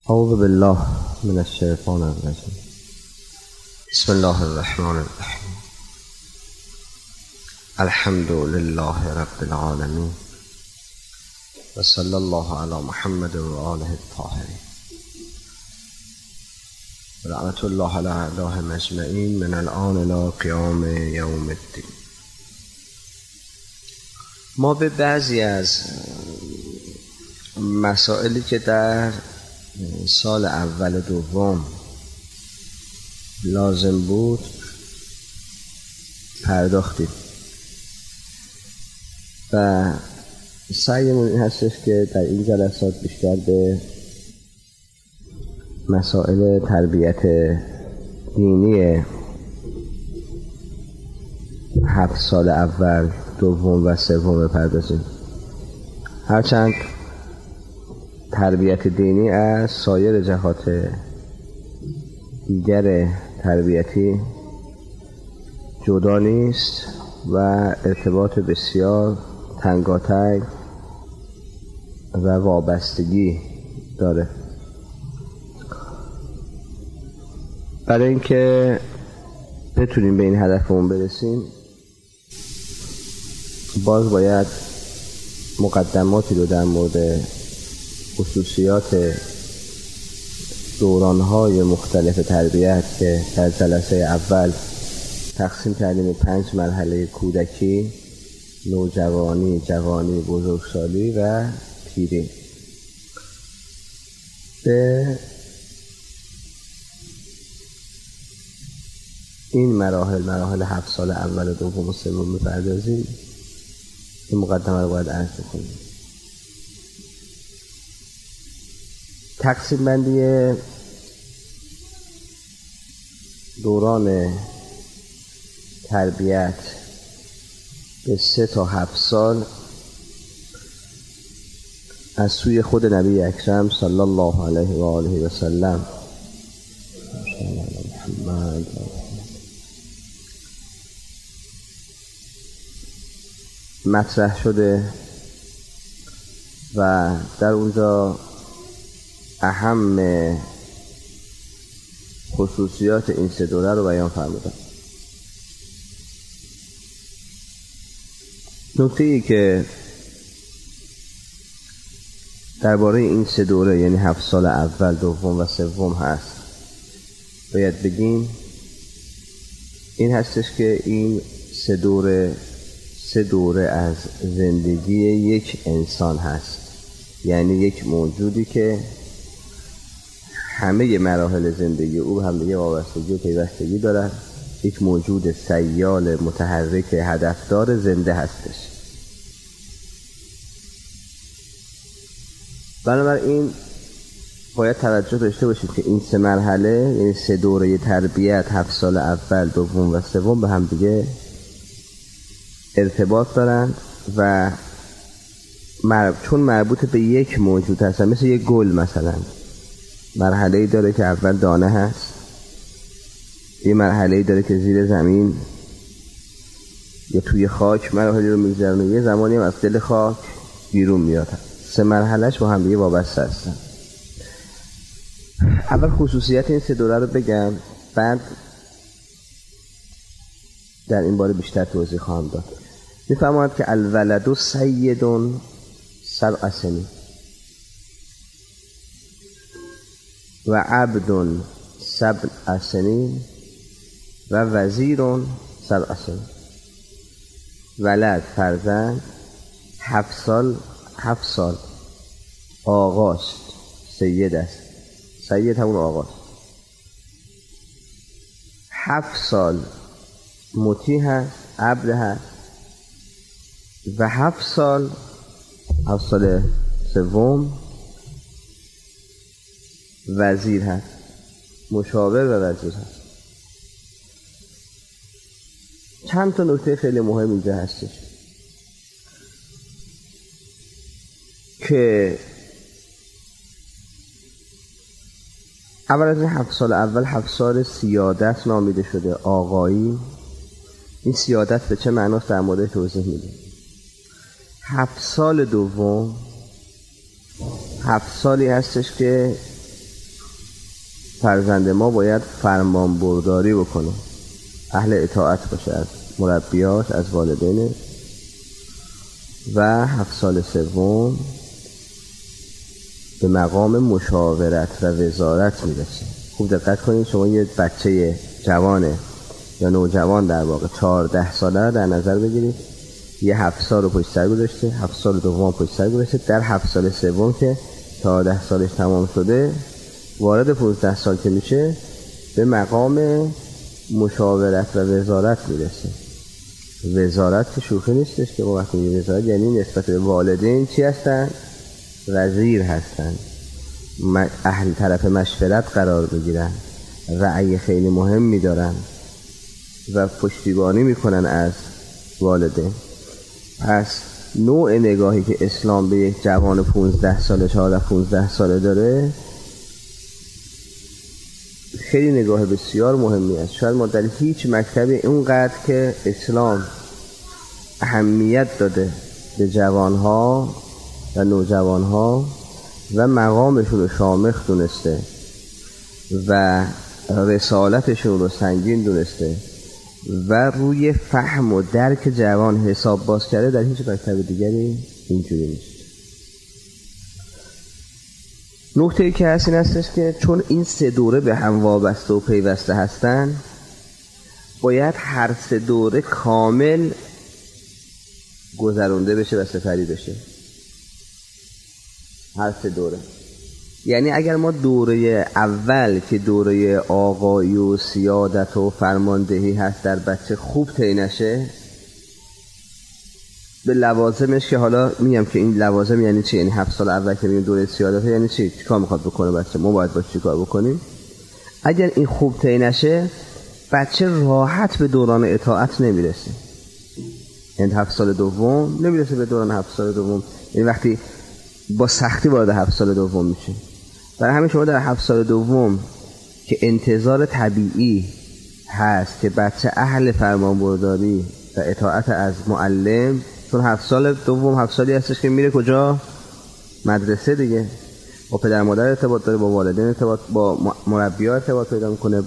اعوذ بالله من الشیطان الرجیم. بسم الله الرحمن الرحیم. الحمد لله رب العالمین و صلی الله علی محمد و آله الطاهرین و رحمت الله علی اعدائهم اجمعین من الآن الی قیام یوم الدین. ما به بعضی از مسائلی که در سال اول دوم لازم بود پرداختیم و سعیمون این هستش که در این جلسات بیشتر به مسائل تربیت دینی 7 سال اول، دوم و سوم بپردازیم. هرچند تربیت دینی از سایر جهات دیگر تربیتی جدا نیست و ارتباط بسیار تنگاتنگ و وابستگی داره. برای اینکه بتونیم به این هدفمون برسیم باز باید مقدماتی رو در مورد خصوصیات دوران‌های مختلف تربیت که در جلسه اول تقسیم کردیم 5 مرحله: کودکی، نوجوانی، جوانی، بزرگسالی و پیری. به این مراحل 7 سال اول و دوم و سوم بپردازیم. این مقدمه رو باید عرض کنیم. تقسیم بندی دوران تربیت به 3 تا 7 سال از سوی خود نبی اکرم صلی الله علیه و آله و سلم مطرح شده و در اونجا اهم خصوصیات این 3 دوره رو بیان فرمودن. نکته‌ای که درباره این 3 دوره یعنی 7 سال اول، دوم و سوم هست باید بگیم این هستش که این 3 دوره از زندگی یک انسان هست، یعنی یک موجودی که همه مراحل زندگی او هم دیگه وابستگی و پیوستگی دارد. یک موجود سیال متحرک هدفدار زنده هستش. بنابراین باید توجه داشته باشید که این 3 مرحله یعنی 3 دوره تربیت 7 سال اول، دوم و سوم به هم دیگه ارتباط دارند و چون مربوط به یک موجود هستن، مثل یک گل مثلا مرحله‌ای داره که اول دانه هست، یه مرحله‌ای داره که زیر زمین یا توی خاک مراحلی رو می‌گذرونه، یه زمانی هم از دل خاک بیرون میاد. 3 مرحله‌اش با هم دیگه وابسته هستن. اول خصوصیت این 3 دوره رو بگم، بعد در این باره بیشتر توضیح خواهم داد. می‌فرماید که الولد سید 7 سنین و عبد 7 سنین و وزیر 7 سنین. ولد فرزند 7 سال آقاست، سید است. سید همون آقاست. 7 سال مطیع هست، عبد هست و 7 سال سوم وزیر هست، مشاور و وزیر هست. چند تا نکته خیلی مهم اینجا هستش که اول از این 7 سال اول 7 سال سیادت نامیده شده، آقایی. این سیادت به چه معناست در مورد توضیح میده. 7 سال دوم 7 سالی هستش که فرزند ما باید فرمان برداری بکنه، اهل اطاعت باشه از مربیاش، از والدینش. و 7 سال سوم به مقام مشاورت و وزارت میرسه. خوب دقت کنید، شما یه بچه جوانه یا نوجوان در واقع 14 ساله رو در نظر بگیرید، یه 7 سال رو پشت سر گذاشته، 7 سال دوم پشت سر گذاشته، در 7 سال سوم که 14 سالش تمام شده وارد 15 سال که میشه به مقام مشاورت و وزارت میرسه. وزارت که شوخی نیستش که وقتی میگه وزارت یعنی نسبت به والدین چی هستن؟ وزیر هستن، اهل طرف مشورت قرار بگیرن، رأی خیلی مهمی دارن و پشتیبانی میکنن از والدین. پس نوع نگاهی که اسلام به یک جوان 15 ساله 14-15 ساله داره خیلی نگاه بسیار مهمی است. شاید ما در هیچ مکتبی اونقدر که اسلام اهمیت داده به جوانها و نوجوانها و مقامشون رو شامخ دونسته و رسالتشون رو سنگین دونسته و روی فهم و درک جوان حساب باز کرده، در هیچ مکتب دیگری اینجوری نیست. نکته‌ای که هست این هستش که چون این 3 دوره به هم وابسته و پیوسته هستن، باید هر 3 دوره کامل گذرونده بشه و سپری بشه. هر 3 دوره، یعنی اگر ما دوره اول که دوره آقایی و سیادت و فرماندهی هست در بچه خوب طی نشه، به لوازمش که حالا میگم که این لوازم یعنی چی، یعنی 7 سال اول که میگیم دوره سیادت یعنی چی، چیکار میخواد بکنه بچه، ما باید باش چیکار بکنیم. اگر این خوب طی نشه بچه راحت به دوران اطاعت نمیرسه. این 7 سال دوم نمیرسه به دوران 7 سال دوم، این وقتی با سختی وارد 7 سال دوم میشه. برای همین شما در 7 سال دوم که انتظار طبیعی هست که بچه اهل فرمانبرداری و اطاعت از معلم، چون 7 سال دوم 7 سالی هستش که میره کجا؟ مدرسه دیگه، با پدر مادر ارتباط داره، با والدین ارتباط، با مربی‌ها ارتباط پیدا میکنه.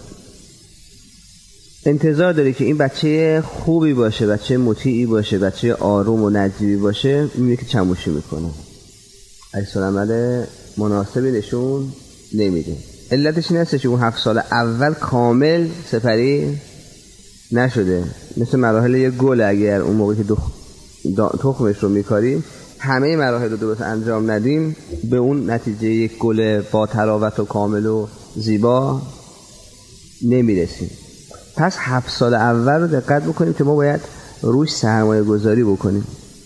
انتظار داره که این بچه خوبی باشه، بچه مطیعی باشه، بچه آروم و نجیبی باشه. میبینه که چموشی میکنه، عکس العمل مناسبی نشون نمیده. علتش این هستش که اون 7 سال اول کامل سپری نشده. مثل مراحل یک گل، اگر اون موقع که تخمش رو میکاریم همه مراحل رو درست انجام ندیم به اون نتیجه یک گل با تراوت و کامل و زیبا نمیرسیم. پس 7 سال اول رو دقت بکنیم که ما باید روش سرمایه گذاری بکنیم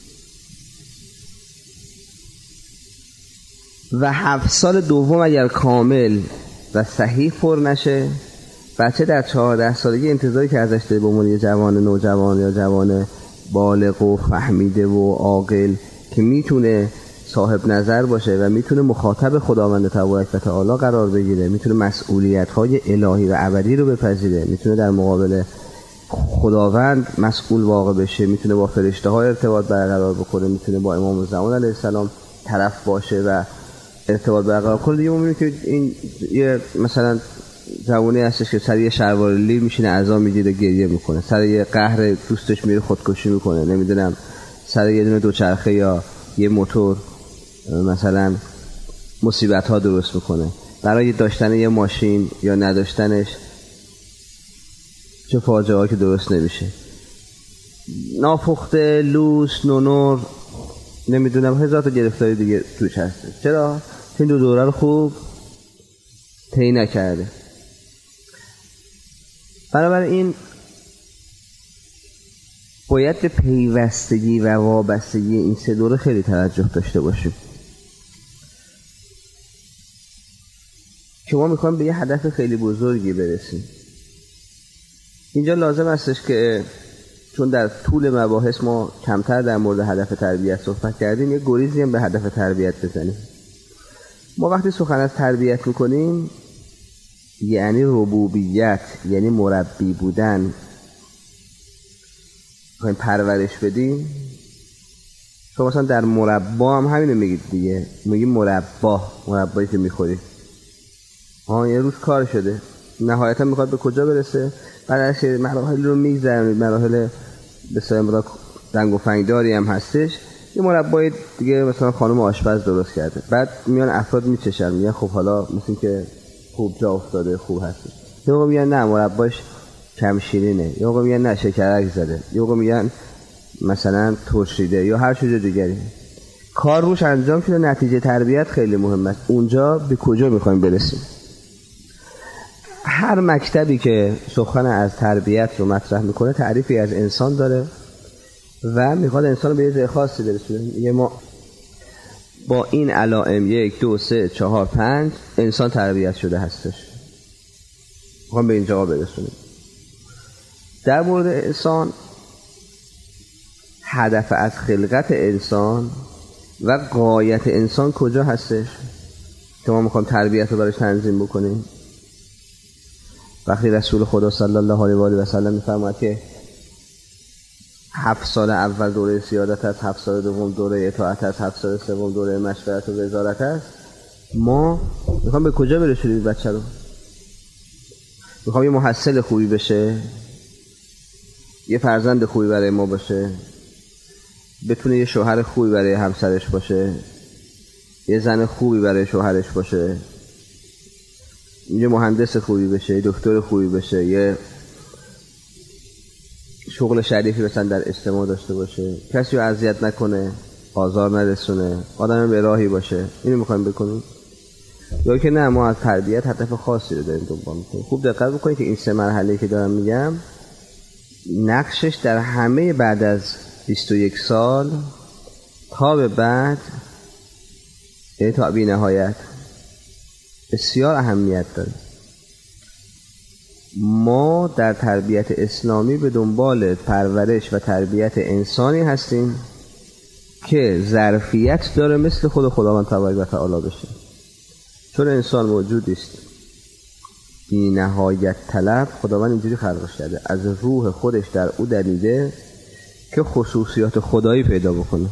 و 7 سال دوم اگر کامل و صحیح پر نشه، بچه در 14 سالگی انتظاری که ازش داره به عنوان یه جوان نوجوان یا جوان بالغ و فهمیده و عاقل که میتونه صاحب نظر باشه و میتونه مخاطب خداوند تبارک و تعالی قرار بگیره، میتونه مسئولیت‌های الهی و ابدی رو بپذیره، میتونه در مقابل خداوند مسئول واقع بشه، میتونه با فرشته‌ها ارتباط برقرار بکنه، میتونه با امام زمان علیه السلام طرف باشه و ارتباط برقرار کنه. دیگه می‌بینید که این یه مثلا جوانی هستش که سر یه شلوار لی میشینه عزا میگیره گریه میکنه، سر یه قهر دوستش میره خودکشی میکنه، نمیدونم سر یه دونه دوچرخه یا یه موتور مثلا مصیبت ها درست میکنه. برای داشتن یه ماشین یا نداشتنش چه فاجعه ها که درست نمیشه. ناپخته، لوس، نونور، نمیدونم هزار تا گرفتاری دیگه توش هسته. چرا؟ این دو دوره رو خوب طی نکرده. بنابراین باید به پیوستگی و وابستگی این 3 دوره خیلی توجه داشته باشیم که ما میخوایم به یه هدف خیلی بزرگی برسیم. اینجا لازم استش که چون در طول مباحث ما کمتر در مورد هدف تربیت صحبت کردیم، یه گریزی هم به هدف تربیت بزنیم. ما وقتی سخن از تربیت میکنیم یعنی ربوبیت، یعنی مربی بودن، میخوایم پرورش بدیم. شما مثلا در مربا هم همینو میگید دیگه، میگیم مربایی که میخوری. یه روز کار شده، نهایتا میخواد به کجا برسه؟ بعد از مراحل رو میگذره، مراحل بسیار رنگ و فنگداری هم هستش. یه مربای دیگه مثلا خانم آشپز درست کرده، بعد میان افراد میچشن، میگن خب حالا مثل که خوب جا افتاده، خوب هستش. یه موقع میگن نه مرباش کم شیرینه، یه موقع میگن نه شکرک زده، یه موقع میگن مثلا ترشیده یا هر چیز دیگری. کار روش انجام شده، نتیجه تربیت خیلی مهم است. اونجا به کجا میخوایم برسیم؟ هر مکتبی که سخن از تربیت رو مطرح میکنه تعریفی از انسان داره و میخواد انسان رو به یه جای خاصی برسونه. میگه ما با این علائم 1 2 3 4 5 انسان تربیت شده هستش، میخوام به اینجا برسونیم. در مورد انسان، هدف از خلقت انسان و غایت انسان کجا هستش که ما میخوام تربیت رو براش تنظیم بکنیم؟ وقتی رسول خدا صلی الله علیه و آله و سلم میفرماید که 7 سال اول دوره سیادت است، 7 سال دوم دوره اطاعت است، 7 سال سوم دوره مشورت و وزارت است، ما میخوام به کجا برسونیم بچه رو؟ میخوام یه محصل خوبی بشه، یه فرزند خوبی برای ما باشه، بتونه یه شوهر خوبی برای همسرش باشه، یه زن خوبی برای شوهرش باشه، یه مهندس خوبی بشه، یه دکتر خوبی بشه، یه شغل شریفی مثلا در اجتماع داشته باشه، کسی رو اذیت نکنه، آزار نرسونه، آدم به راهی باشه. اینو میخوایم بکنیم؟ یا که نه ما از تربیت هدف خاصی رو داریم دنبال میکنیم؟ خوب دقت بکنید که این 3 مرحله که دارم میگم نقشش در همه بعد از 21 سال تا به بعد، یعنی تا بی نهایت، بسیار اهمیت داره. ما در تربیت اسلامی به دنبال پرورش و تربیت انسانی هستیم که ظرفیت داره مثل خود خداوند تبارک و تعالی بشه. چون انسان موجودی است بی نهایت طلب، خداوند اینجوری خلقش کرده، از روح خودش در او دمیده که خصوصیات خدایی پیدا بکنه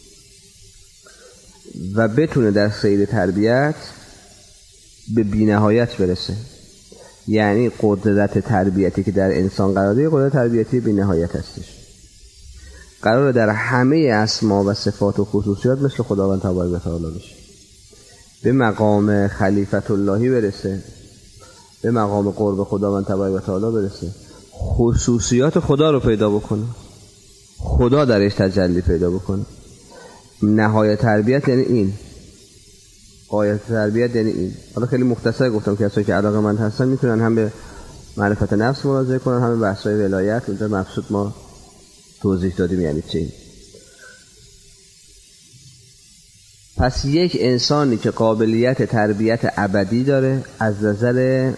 و بتونه در سیر تربیت به بی نهایت برسه. یعنی قدرت تربیتی که در انسان قراره، قدرت تربیتی بی نهایت هستش. قراره در همه اسما و صفات و خصوصیات مثل خداوند تبارک و تعالی بشه، به مقام خلیفت اللهی برسه، به مقام قرب خداوند تبارک و تعالی برسه، خصوصیات خدا رو پیدا بکنه، خدا درش تجلی پیدا بکنه. نهایت تربیت یعنی این، غایت تربیت یعنی این. حالا خیلی مختصر گفتم که کسایی که علاقه‌مند هستن میتونن هم به معرفت نفس مراجعه کنن، هم به بحث‌های ولایت. اونجا مبسوط ما توضیح دادیم یعنی چی. پس یک انسانی که قابلیت تربیت ابدی داره، از نظر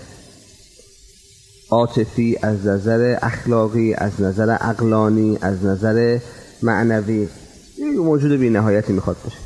عاطفی، از نظر اخلاقی، از نظر عقلانی، از نظر معنوی، یه موجود بی نهایتی میخواد باشه.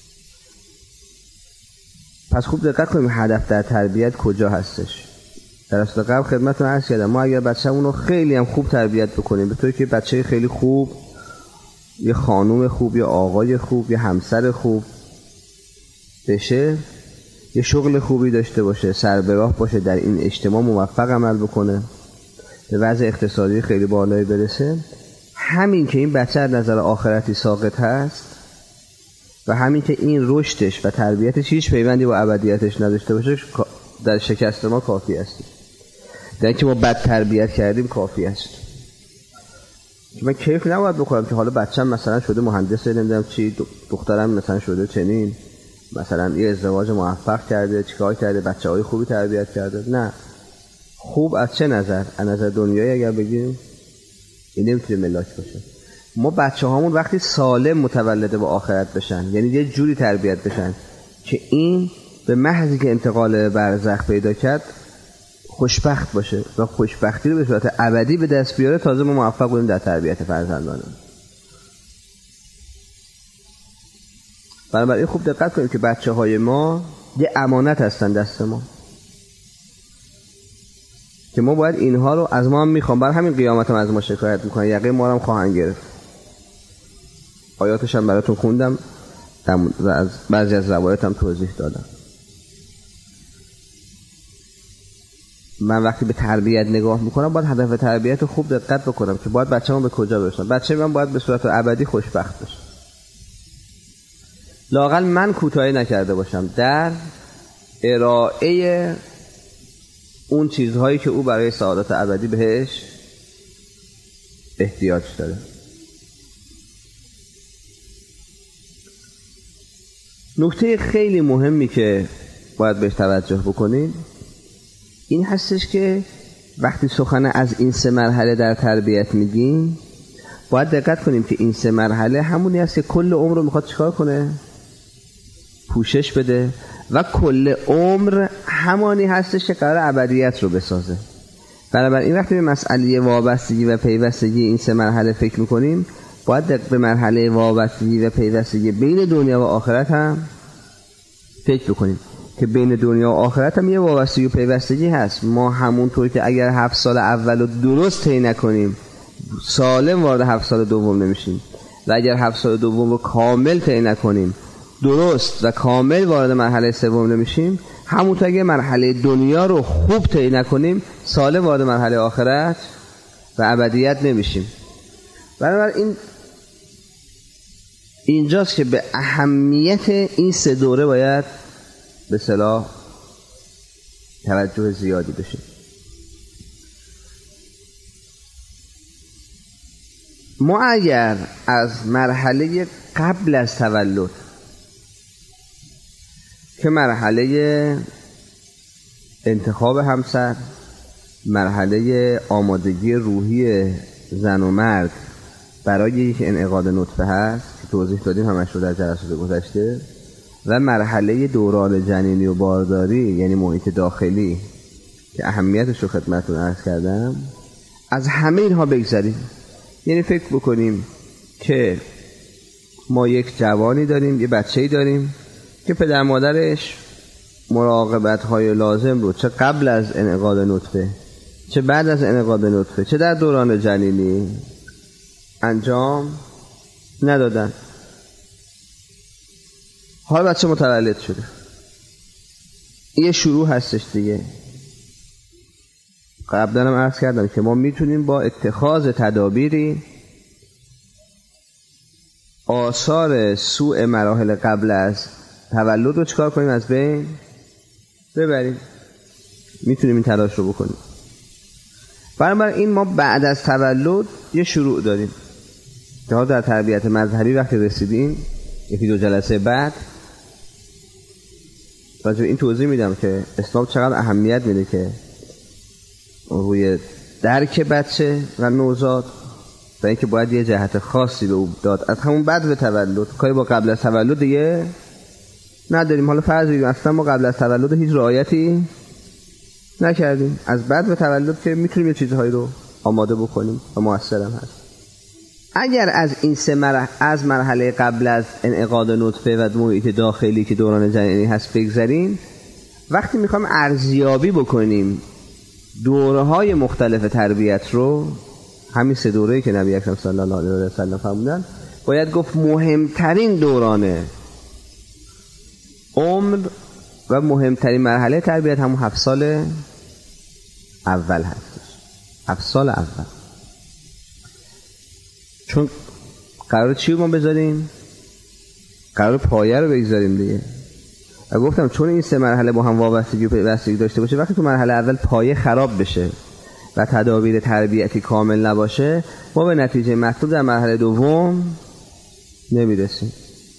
پس خوب دقت کنیم هدف در تربیت کجا هستش. در اصل قبل خدمتتون عرض کردم ما اگر بچه‌مون رو خیلی هم خوب تربیت بکنیم، به طوری که بچه خیلی خوب، یه خانوم خوب، یه آقای خوب، یه همسر خوب بشه، یه شغل خوبی داشته باشه، سربراه باشه، در این اجتماع موفق عمل بکنه، به وضع اقتصادی خیلی بالایی برسه، همین که این بچه از نظر آخرتی ساقط هست و همین که این رشدش و تربیتش هیچ پیوندی با ابدیتش نداشته باشه، در شکست ما کافی است. در اینکه ما بد تربیت کردیم کافی است. من کیف نباید بکنم که حالا بچه‌م مثلا شده مهندس، نمیدونم چی، دخترم مثلا شده چنین، مثلا یه ازدواج موفق کرده، چیکار کرده، بچه‌های خوبی تربیت کرده. نه. خوب از چه نظر؟ از نظر دنیایی اگر بگیم این نمیتونه ملاک باشه. ما بچه‌هامون وقتی سالم متولد به آخرت بشن، یعنی یه جوری تربیت بشن که این به محضی که انتقال برزخ پیدا کرد خوشبخت باشه و خوشبختی رو به صورت ابدی به دست بیاره، تازه ما موفق بودیم در تربیت فرزندانمون. بنابراین خوب دقت کنیم که بچه‌های ما یه امانت هستن دست ما که ما باید اینها رو از ما هم میخوام. برای همین قیامت هم از ما شکایت میکنن، یقه ما رو هم خواهند گرفت. آیاتش هم براتون خوندم و از بعضی از روایت هم توضیح دادم. من وقتی به تربیت نگاه میکنم باید هدف تربیت خوب دقت بکنم که باید بچه‌مو به کجا برسونم. بچه من باید به صورت ابدی خوشبخت بشه. لااقل من کوتاهی نکرده باشم در ارائه اون چیزهایی که او برای سعادت ابدی بهش احتیاج داره. نکته خیلی مهمی که باید بهش توجه بکنید این هستش که وقتی سخن از این 3 مرحله در تربیت میگیم باید دقت کنیم که این 3 مرحله همونی هست که کل عمر رو میخواد چیکار کنه؟ پوشش بده و کل عمر همانی هستش که قرار ابدیت رو بسازه. بنابراین وقتی به مسئله وابستگی و پیوستگی این 3 مرحله فکر میکنیم باید به مرحله وابستگی و پیوستگی بین دنیا و آخرت هم فکر بکنیم که بین دنیا و آخرت هم یه وابستگی و پیوستگی هست. ما همونطور که اگر 7 سال اول رو درست طی نکنیم سالم وارد 7 سال دوم نمیشیم و اگر 7 سال دوم رو کامل طی نکنیم درست و کامل وارد مرحله سوم نمیشیم، همونطور اگر مرحله دنیا رو خوب طی نکنیم سالم وارد مرحله آخرت و ابدیت نمیشیم. بنابراین اینجاست که به اهمیت این 3 دوره باید به اصطلاح توجه زیادی بشه. ما اگر از مرحله قبل از تولد که مرحله انتخاب همسر، مرحله آمادگی روحی زن و مرد برای یک انعقاد نطفه هست که توضیح دادیم همش رو در جلسات گذشته، و مرحله دوران جنینی و بارداری یعنی محیط داخلی که اهمیتش رو خدمتتون عرض کردم، از همه اینها بگذریم. یعنی فکر بکنیم که ما یک جوانی داریم، یه بچه‌ای داریم که پدر مادرش مراقبت‌های لازم رو چه قبل از انعقاد نطفه چه بعد از انعقاد نطفه چه در دوران جنینی انجام ندادن. حالا بچه متولد شده، یه شروع هستش دیگه. قبلا هم عرض کردم که ما میتونیم با اتخاذ تدابیری آثار سوء مراحل قبل از تولد رو چکار کنیم؟ از بین ببریم. میتونیم این تلاش رو بکنیم. بنابراین ما بعد از تولد یه شروع داریم که ها در تربیت مذهبی وقتی رسیدیم 1-2 جلسه بعد راجع به این توضیح میدم که اسلام چقدر اهمیت میده که روی درک بچه و نوزاد و اینکه باید یه جهت خاصی به او داد. از همون بعد به تولد کاری با قبل از تولد دیگه نداریم. حالا فرض بگیریم اصلا ما قبل از تولد هیچ رعایتی نکردیم، از بعد به تولد که میتونیم یه چیزهایی رو آماده بکنیم و مؤثر هم هست. اگر از این 3 از مرحله قبل از انعقاد نطفه و محیط داخلی که دوران جنینی هست بگذریم، وقتی میخوایم ارزیابی بکنیم دوره‌های مختلف تربیت رو، همین 3 دوره‌ای که نبی اکرم صلی الله علیه و سلم فرمودن، باید گفت مهمترین دوران عمر و مهمترین مرحله تربیت همون 7 سال اول هستش. 7 سال اول. چون قرار چی رو ما بذاریم؟ قرار پایه رو بگذاریم دیگه. و گفتم چون این 3 مرحله با هم وابستگی و پیوستگی داشته باشه، وقتی تو مرحله اول پایه خراب بشه و تدابیر تربیتی کامل نباشه، ما به نتیجه مطلوب در مرحله دوم نمیرسیم.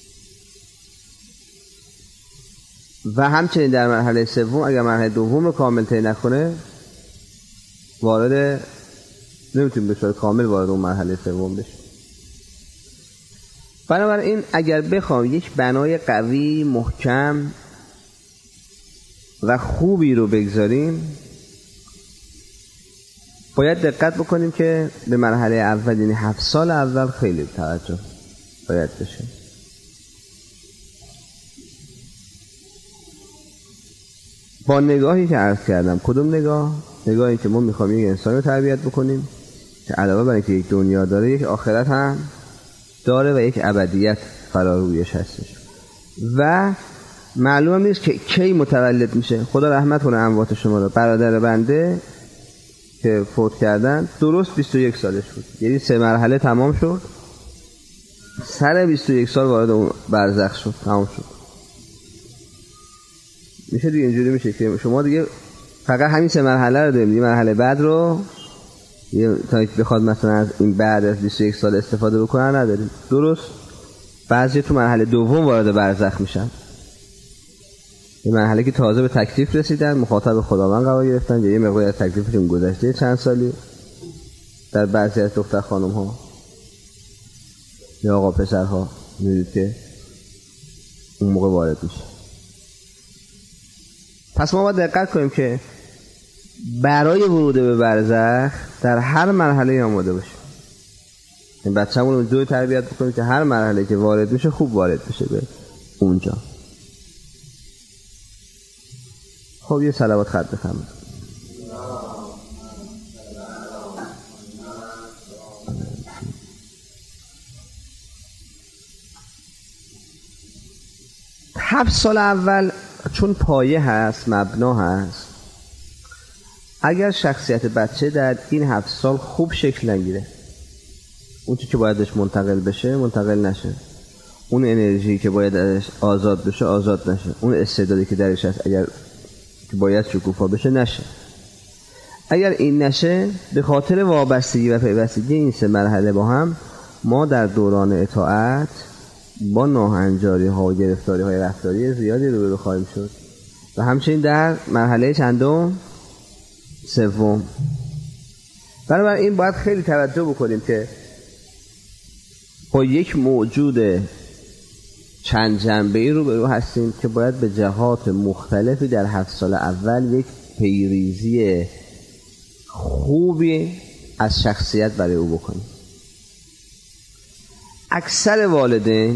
و همچنین در مرحله سوم اگر مرحله دوم رو کامل طی نکنه نمیتونیم به صورت کامل وارد اون مرحله سوم بشیم. بنابراین اگر بخوام یک بنای قوی، محکم و خوبی رو بگذاریم، باید دقت بکنیم که به مرحله اول، یعنی 7 سال اول خیلی توجه باید بشه. با نگاهی که عرض کردم، کدوم نگاه؟ نگاهی که ما میخوایم یک انسان رو تربیت بکنیم که علاوه بر اینکه یک دنیا داره، یک آخرت هم داره و یک ابدیت فرارویش هستش. و معلوم نیست که کی متولد میشه. خدا رحمت کنه اموات شما رو. برادر بنده که فوت کردن درست 21 سالش بود، یعنی 3 مرحله تمام شد، سر 21 سال وارد اون برزخ شد، تمام شد. میشه دیگه اینجوری میشه که شما دیگه فقط همین 3 مرحله رو داریم، یه مرحله بعد رو تا بخواد مثلا از این بعد از 21 سال استفاده بکنن نداریم. درست بعضی تو مرحله دوم وارد برزخ میشن، این مرحله که تازه به تکلیف رسیدن، مخاطب خداوند قرار گرفتن، یه مقدار از تکلیفشون گذشته چند سالی در بعضی از دختر خانم ها یا آقا پسرها میدید که اون موقع وارد میشه. پس ما باید دقت کنیم که برای ورود به برزخ در هر مرحله آماده باشیم. این بچه‌مون رو دوی تربیت بکنیم که هر مرحله که وارد میشه خوب وارد بشه به اونجا. خب یه صلوات خط بخونیم. هفت سال اول چون پایه هست، مبنا هست، اگر شخصیت بچه در این 7 سال خوب شکل نگیره، اون چی که بایدش منتقل بشه منتقل نشه، اون انرژی که باید ازش آزاد بشه آزاد نشه، اون استعدادی که درش هست اگر که باید شکوفا بشه نشه. اگر این نشه، به خاطر وابستگی و پیوستگی این 3 مرحله با هم، ما در دوران اطاعت با ناهنجاری ها و گرفتاری های رفتاری زیادی روبرو خواهیم شد و همچنین در مرحله چندم؟ 3. بنابراین باید خیلی توجه بکنیم که با یک موجود چند جنبه‌ای روبرو هستیم که باید به جهات مختلفی در 7 سال اول یک پیریزی خوبی از شخصیت برای او بکنیم. اکثر والدین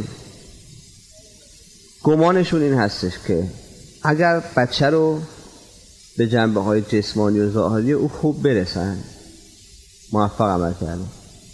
گمانشون این هستش که اگر بچه رو به جنبه‌های جسمانی و ظاهری او خوب برسن، موفق عمل کردن.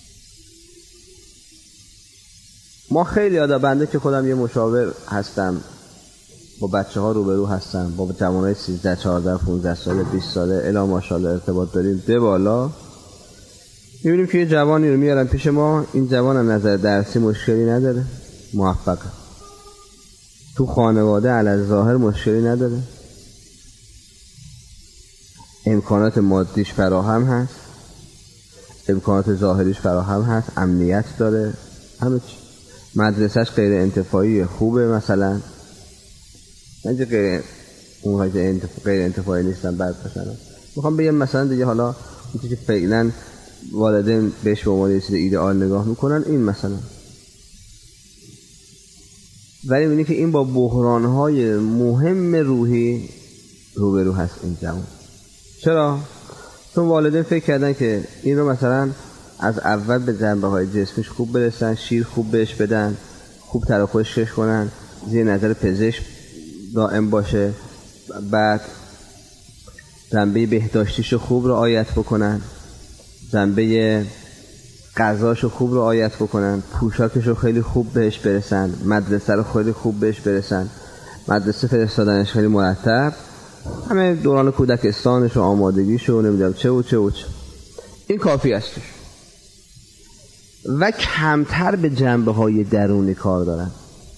ما خیلی بنده که خودم یه مشاور هستم، با بچه ها روبرو هستم، با جوانای 13 14 15 ساله 20 ساله الا ماشاءالله ارتباط داریم ده بالا. میبینیم که یه جوانی رو میارن پیش ما، این جوان از نظر درسی مشکلی نداره، موفقه، تو خانواده علی ظاهر مشکلی نداره، امکانات مادیش فراهم هست، امکانات ظاهریش فراهم هست، امنیت داره، همه چی. مدرسهش غیر انتفاعی خوبه، مثلا من غیر انتفاعی نیستم بعد باشن. میخوام بگم مثلا دیگه حالا اون که فعلا والدین بهش به عنوان یه چیز ایدئال نگاه میکنن این مثلا، ولی میبینی که این با بحرانهای مهم روحی روبرو هست این جوان. چرا؟ چون والدین فکر کردن که این رو مثلا از اول به جنبه‌های جسمیش خوب برسن، شیر خوب بهش بدن، خوب تر و خشکش کنن، زیر نظر پزشک دائم باشه، بعد جنبه بهداشتیشو خوب رعایت بکنن، جنبه غذاشو خوب رعایت بکنن، پوشاکشو خیلی خوب بهش برسن، مدرسه رو خیلی خوب بهش برسن، مدرسه فرستادنش خیلی مرتب، همه دوران کودکستانش و آمادگیشو نمیدونم چه و چه و چه. این کافی هستش و کمتر به جنبه های درونی کار دارن،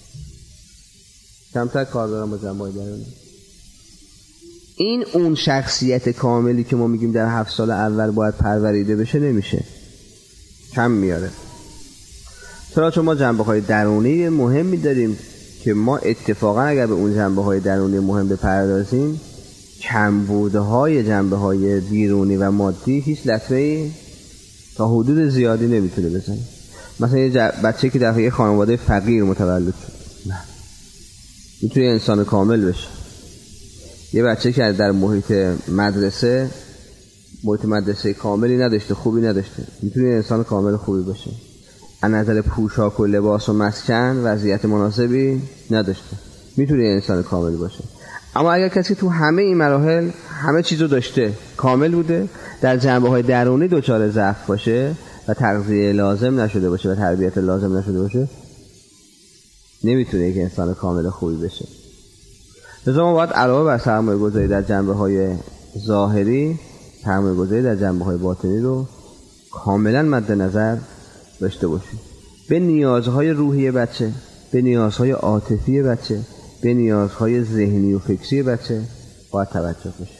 کمتر کار دارن با جنبه های درونی. این اون شخصیت کاملی که ما میگیم در 7 سال اول باید پروریده بشه نمیشه، کم میاره. چرا؟ چون ما جنبه های درونی مهمی داریم که ما اتفاقا اگر به اون جنبه های درونی مهم بپردازیم، کمبوده های جنبه های بیرونی و مادی هیچ لطمه‌ای تا حدود زیادی نمیتونه بزنه. مثلا یه بچه که در یه خانواده فقیر متولد شد میتونه انسان کامل بشه. یه بچه که در محیط مدرسه کاملی نداشته، خوبی نداشته، میتونه انسان کامل خوبی باشه. از نظر پوشاک و لباس و مسکن وضعیت مناسبی نداشته، میتونه انسان کامل باشه. اما اگر کسی تو همه این مراحل همه چیزو داشته، کامل بوده، در جنبه‌های درونی دچار ضعف باشه و تغذیه لازم نشده باشه و تربیت لازم نشده باشه، نمیتونه یک انسان کامل خوبی بشه. لذا ما باید علاوه بر سرمایه گذاری در جنبه های ظاهری، سرمایه گذاری در جنبه های باطنی رو کاملا مد نظر داشته باشیم. به نیازهای روحی بچه، به نیازهای عاطفی بچه، به نیازهای ذهنی و فکری بچه باید توجه بشه.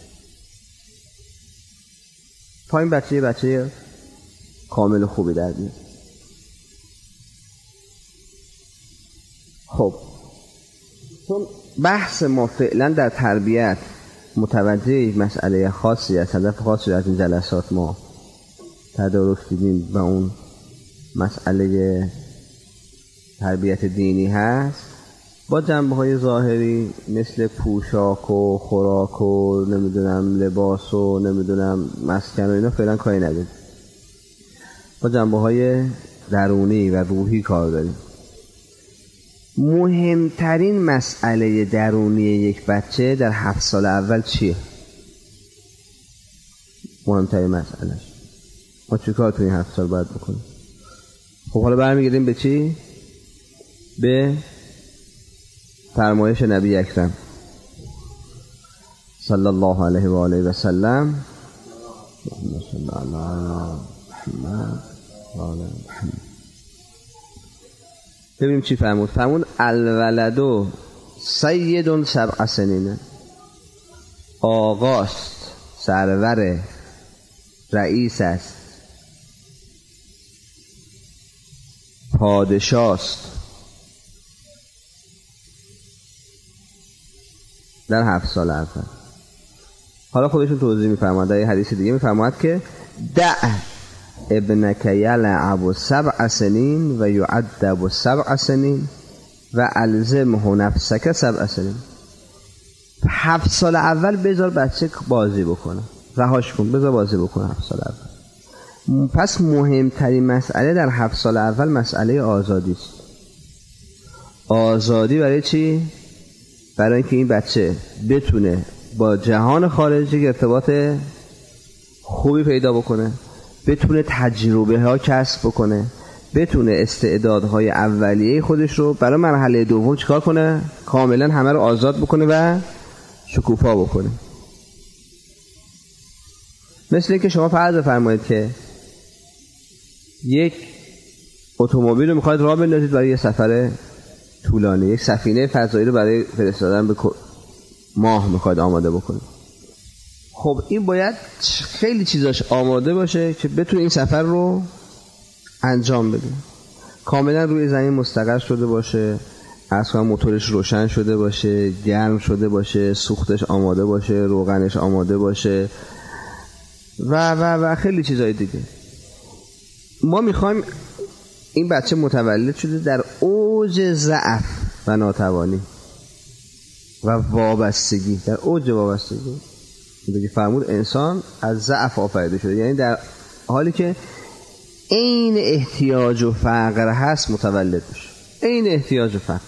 تا این بچه کامل خوبی در بیاد. خب چون بحث ما فعلا در تربیت متوجه مسئله خاصی از هدف خاصی از این جلسات ما تدارک دیدیم و اون مسئله تربیت دینی هست، با جنبه های ظاهری مثل پوشاک و خوراک و نمیدونم لباس و نمیدونم مسکن و اینا فعلا کاری نداریم. با جنبه های درونی و روحی کار داریم. مهمترین مسئله درونی یک بچه در 7 سال اول چیه؟ مهمترین مسئلهش ما چی کار تو این 7 سال باید بکنیم؟ خب حالا برمیگردیم به چی؟ به فرمایش نبی اکرم صلی الله علیه و آله و سلم. اللهم صل علی محمد و آل محمد. ببینیم چی فرمود. فرمود الولد سید 7 سنین، آقاست، سرور، رئیس است، پادشاست در 7 سال اول. حالا خودشون توضیح می‌فرماید در یه حدیث دیگه می‌فرماید که دع ابنک یلعب 7 سنین و یعدب 7 سنین و الزمه نفسک 7 سنین. 7 سال اول بذار بچه بازی بکنه، رهاش کن، بذار بازی بکنه 7 سال اول. پس مهمترین مسئله در 7 سال اول مسئله آزادی است. آزادی برای چی؟ برای اینکه این بچه بتونه با جهان خارجی ارتباط خوبی پیدا بکنه، بتونه تجربه ها کسب بکنه، بتونه استعدادهای اولیه خودش رو برای مرحله دوم چیکار کنه؟ کاملا همه رو آزاد بکنه و شکوفا بکنه. مثل اینکه شما فرض بفرمایید که یک اتومبیل رو میخواید راه بندازید برای یه سفر طولانی، یک سفینه فضایی رو برای فرستادن به ماه میخواید آماده بکنید. خب این باید خیلی چیزاش آماده باشه که بتونه این سفر رو انجام بده. کاملا روی زمین مستقر شده باشه، اصلا موتورش روشن شده باشه، گرم شده باشه، سوختش آماده باشه، روغنش آماده باشه و خیلی چیزای دیگه. ما میخوایم این بچه متولد شده در اوج ضعف و ناتوانی و وابستگی، در اوج وابستگی. دیگه فرمود انسان از ضعف آفریده شده، یعنی در حالی که عین احتیاج و فقر هست متولد بشه، عین احتیاج و فقر.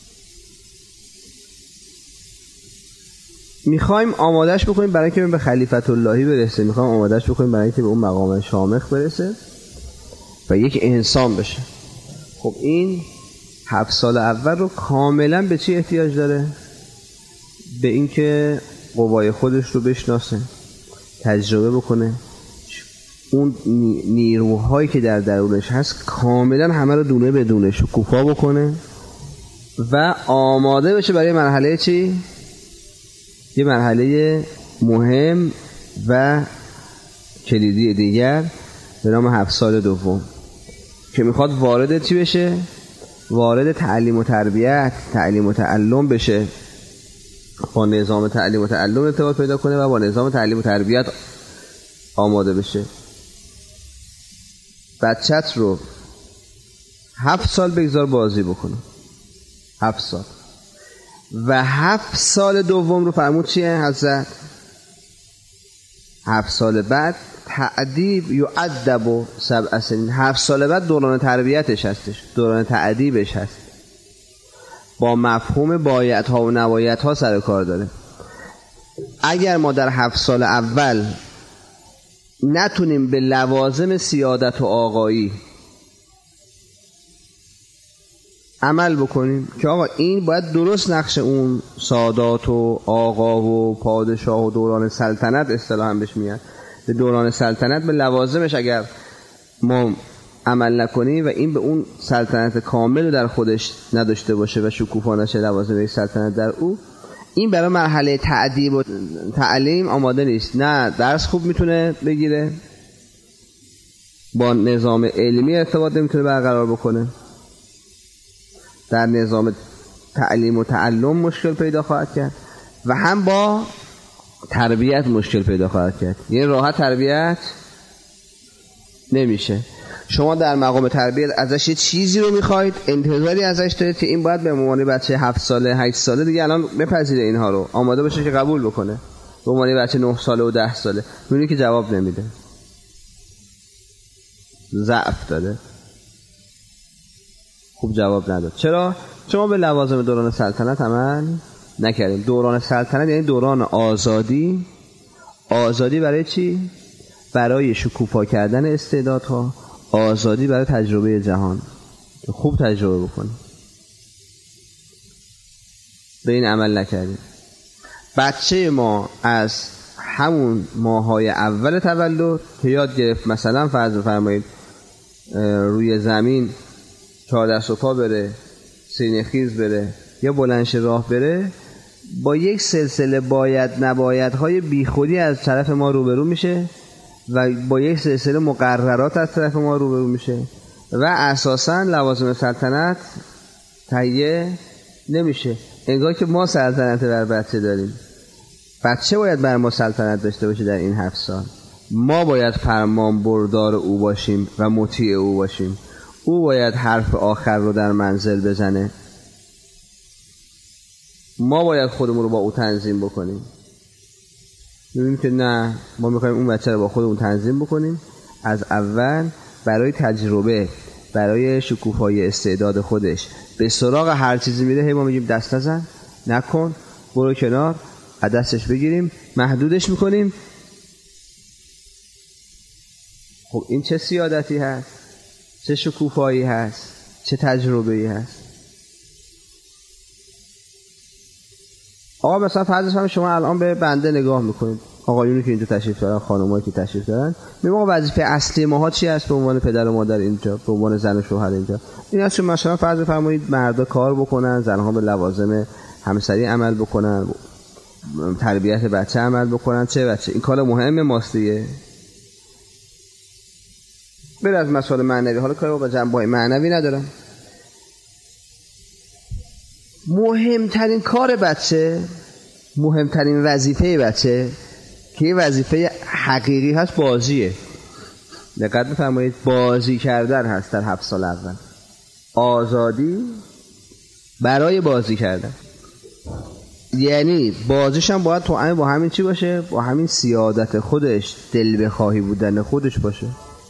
میخوایم آمادش بکنیم برای اینکه به خلیفت اللهی برسه، میخوایم آمادش بکنیم برای اینکه به اون مقام شامخ برسه و یک انسان بشه. خب این 7 سال اول رو کاملا به چی احتیاج داره؟ به اینکه قوای خودش رو بشناسه، تجربه بکنه، اون نیروهایی که در درونش هست کاملا همه رو دونه به دونه شکوفا بکنه و آماده بشه برای مرحله چی؟ یه مرحله مهم و کلیدی دیگر به نام 7 سال دوم که میخواد وارد چی بشه؟ وارد تعلیم و تربیت، تعلیم و تعلم بشه، با نظام تعلیم و تعلم ارتباط پیدا کنه و با نظام تعلیم و تربیت آماده بشه. بچت رو 7 سال بگذار بازی بکنه، 7 سال، و 7 سال دوم رو فرمود چیه حضرت؟ 7 سال بعد تعدیب یعدب 7 سنین. 7 سال بعد دوران تربیتش هستش، دوران تعدیبش هست، با مفهوم بایدها و نبایدها سر کار داره. اگر ما در 7 سال اول نتونیم به لوازم سیادت و آقایی عمل بکنیم که آقا این باید درست نقش اون سادات و آقا و پادشاه و دوران سلطنت اصطلاحاً بهش میاد، به دوران سلطنت به لوازمش اگر ما عمل نکنیم و این به اون سلطنت کامل در خودش نداشته باشه و شکوفا نشه لوازم سلطنت در او، این برای مرحله تعدیب و تعلیم آماده نیست. نه درس خوب میتونه بگیره، با نظام علمی ارتباط نمیتونه برقرار بکنه، در نظام تعلیم و تعلم مشکل پیدا خواهد کرد و هم با تربیت مشکل پیدا خواهد کرد. یعنی راحت تربیت نمیشه. شما در مقام تربیت ازش یه چیزی رو میخواید، انتظاری ازش دارید که این باید به عنوان بچه 7 ساله 8 ساله دیگه الان بپذیره اینها رو، آماده باشه که قبول بکنه. به عنوان بچه 9 ساله و 10 ساله میبینی که جواب نمیده، ضعف داره، خوب جواب نداد. چرا؟ شما به لوازم دوران سلطنت عمل نکردیم. دوران سلطنت یعنی دوران آزادی. آزادی برای چی؟ برای شکوفا کردن استعدادها، آزادی برای تجربه جهان، خوب تجربه بکنیم. به این عمل نکردیم. بچه ما از همون ماهای اول تولد که یاد گرفت مثلا فرض بفرمایید روی زمین 4 دست و پا بره، سینه خیز بره یا بلندش راه بره، با یک سلسله باید نبایدهای بیخودی از طرف ما روبرو میشه و با یک سلسله مقررات از طرف ما روبرو میشه و اساساً لوازم سلطنت تهیه نمیشه. انگار که ما سلطنت بر بچه داریم. بچه باید بر ما سلطنت داشته باشه. در این 7 سال ما باید فرمان بردار او باشیم و مطیع او باشیم. او باید حرف آخر رو در منزل بزنه. ما باید خودمون رو با او تنظیم بکنیم. می‌بینیم که نه، ما می‌خوایم اون بچه رو با خودمون تنظیم بکنیم. از اول برای تجربه، برای شکوفایی استعداد خودش به سراغ هر چیزی میره، هی ما میگیم دست نزن، نکن، برو کنار، از دستش بگیریم، محدودش میکنیم. خب این چه سیادتی هست؟ چه شکوفایی هست؟ چه تجربه‌ای هست؟ آقا مثلا فرض کنید شما الان به بنده نگاه میکنید، آقایونی که اینجا تشریف دارن، خانمایی که تشریف دارن، میگم وظیفه اصلی ماها چی است به عنوان پدر و مادر اینجا، به عنوان زن و شوهر اینجا؟ این است که مثلا فرض فرمایید مردا کار بکنن، زنها به لوازم همسری عمل بکنن، تربیت بچه عمل بکنن. چه بچه؟ این کار مهم ماست دیگه. بر از مسائل معنوی، حالا کاری با جنبه‌های معنوی ندارم. مهمترین کار بچه، مهمترین وظیفه بچه که یه وظیفه حقیقی هست، بازیه. دقت بفرمایید، بازی کردن هست در 7 سال اول. آزادی برای بازی کردن. یعنی بازیش هم باید تو با همین چی باشه؟ با همین سیادت خودش، دل بخواهی بودن خودش باشه.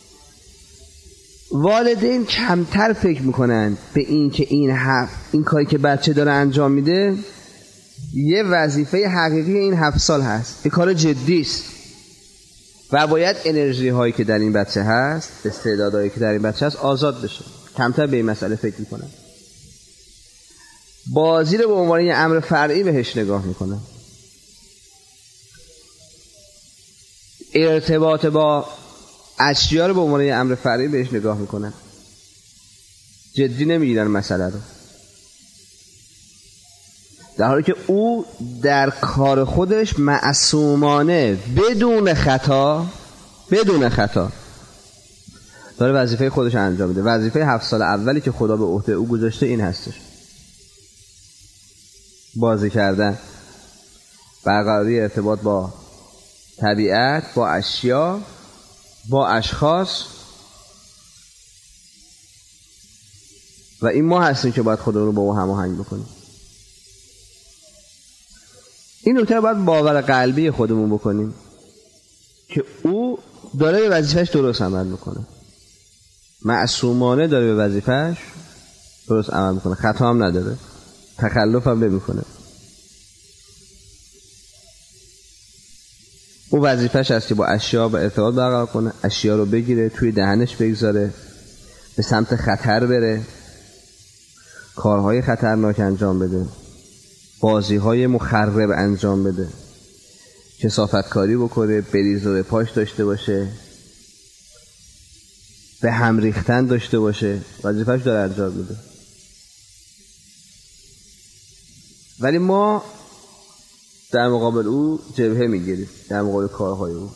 والدین کمتر فکر میکنن به این که این کاری که بچه داره انجام میده یه وظیفه حقیقی این 7 سال هست، یه کار جدی است و باید انرژی هایی که در این بچه هست، استعدادهایی که در این بچه هست آزاد بشه. کمتر به این مسئله فکر میکنن. بازی رو به عنوان یه امر فرعی بهش نگاه میکنن. ارتباط با اشیا رو به عنوان یه امر فرعی بهش نگاه میکنن. جدی نمیگیرن مسئله رو، در حالی که او در کار خودش معصومانه بدون خطا داره وظیفه خودش انجام میده. وظیفه 7 سال اولی که خدا به عهده او گذاشته این هستش: بازی کردن، برقراری ارتباط با طبیعت، با اشیا، با اشخاص. و این ما هستیم که باید خودمون رو با او هماهنگ بکنیم. این نکته رو باید باور قلبی خودمون بکنیم که او داره به وظیفه‌اش درست عمل میکنه، معصومانه داره به وظیفه‌اش درست عمل میکنه، خطا هم نداره، تخلف هم نمیکنه. او وظیفه‌اش هست که با اشیا به ارتباط برقرار کنه، اشیا رو بگیره، توی دهنش بگذاره، به سمت خطر بره. کارهای خطرناک انجام بده، بازیهای مخرب انجام بده، کثافتکاری بکنه، بریز و پاش داشته باشه، به هم ریختن داشته باشه، وظیفه‌اش داره انجام میده. ولی ما در مقابل او جبهه میگیریم، در مقابل کارهای او.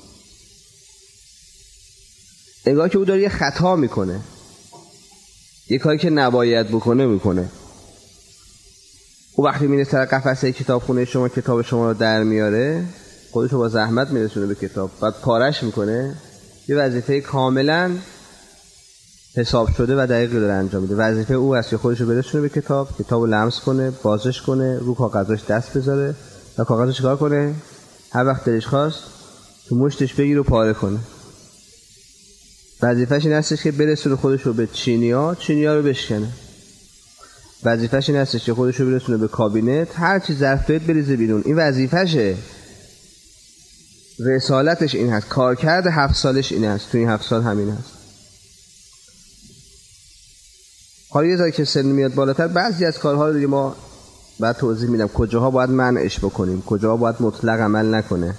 انگار که او داره یه خطا میکنه، یه کاری که نباید بکنه میکنه. او وقتی میره سر قفسه کتابخونه شما، کتاب شما رو در میاره، خودش رو با زحمت میرسونه به کتاب، بعد پارش میکنه، یه وظیفه کاملا حساب شده و دقیقی داره انجام میده. وظیفه او است که خودش رو برسونه به کتاب، کتاب رو لمس کنه، بازش کنه، رو کاغذش دست بذاره و کاغذ رو چیکار کنه؟ هر وقت دلش خواست تو مشتش بگیر و پاره کنه. وظیفه‌ش این هستش که برسونه خودش رو به چینی‌ها رو بشکنه. وظیفه‌ش این هستش که خودش رو برسونه به کابینت، هر چی ظرف بهت بریزه بیرون. این وظیفه‌شه. رسالتش این هست، کارکرد 7 سالش این هست، تو این 7 سال همین هست. حالا یه ذره که سن میاد بالاتر، بعضی از کارها رو دیگه ما بعد توضیح میدم کجاها باید منعش بکنیم، کجاها باید مطلق عمل نکنه.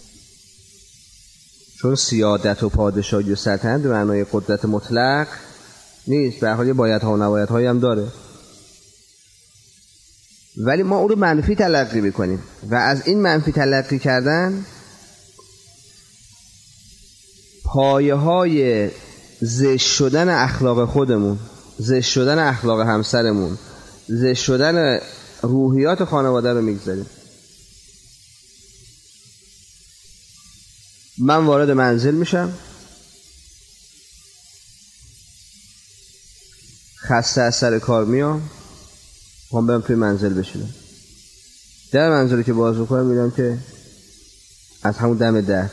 چون سیادت و پادشاهی و سلطنت به معنای قدرت مطلق نیست، به هر حال بایدها و نبایدهایی هم داره. ولی ما اون رو منفی تلقی میکنیم و از این منفی تلقی کردن پایه های زشت شدن اخلاق خودمون، زشت شدن اخلاق همسرمون، زشت شدن روحیات خانواده رو میگذاریم. من وارد منزل میشم، خسته از سر کار میام، میخوام برم توی منزل بشینم. در منزلی که باز میکنم میبینم که از همون دم در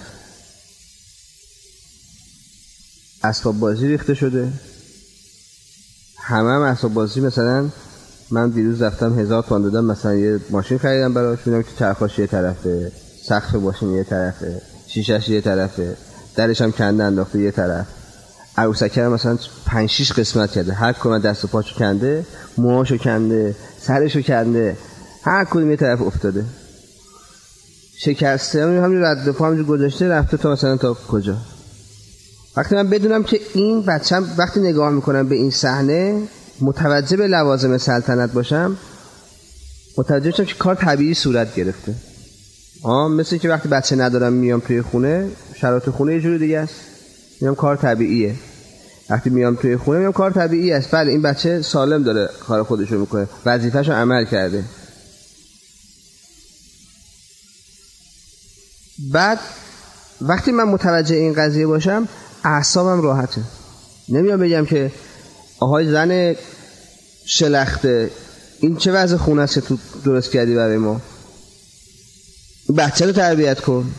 اسباب بازی ریخته شده. همه اسباب بازی، مثلا من دیروز رفتم 1000 تومان دادم، مثلا یه ماشین خریدم براش، میبینم که چرخاش یه طرفه، سقف ماشین یه طرفه، شیشه‌اش یه طرفه، درش هم کنده انداخته یه طرف، عروسکه رو مثلا 5-6 قسمت کرده، هر کدوم دست و پاشو کنده، موهاشو کنده، سرشو کنده، هر کدوم یه طرف افتاده، شکسته، همین رد پا همینجور گذاشته رفته تا مثلا تا کجا. وقتی من بدونم که این بچه‌م، وقتی نگاه میکنم به این صحنه متوجه به لوازم سلطنت باشم، متوجه شدم که کار طبیعی صورت گرفته. مثل که وقتی بچه ندارم میام توی خونه، شرایط خونه یه جوری دیگه است، میام کار طبیعیه. وقتی میام توی خونه میام کار طبیعی است، بله این بچه سالم داره کار خودشو میکنه، وظیفه‌شو عمل کرده. بعد وقتی من متوجه این قضیه باشم اعصابم راحته. نمیام بگم که آهای زن شلخته، این چه وضع خونه است که تو درست کردی برای ما، بچه رو تربیت کن.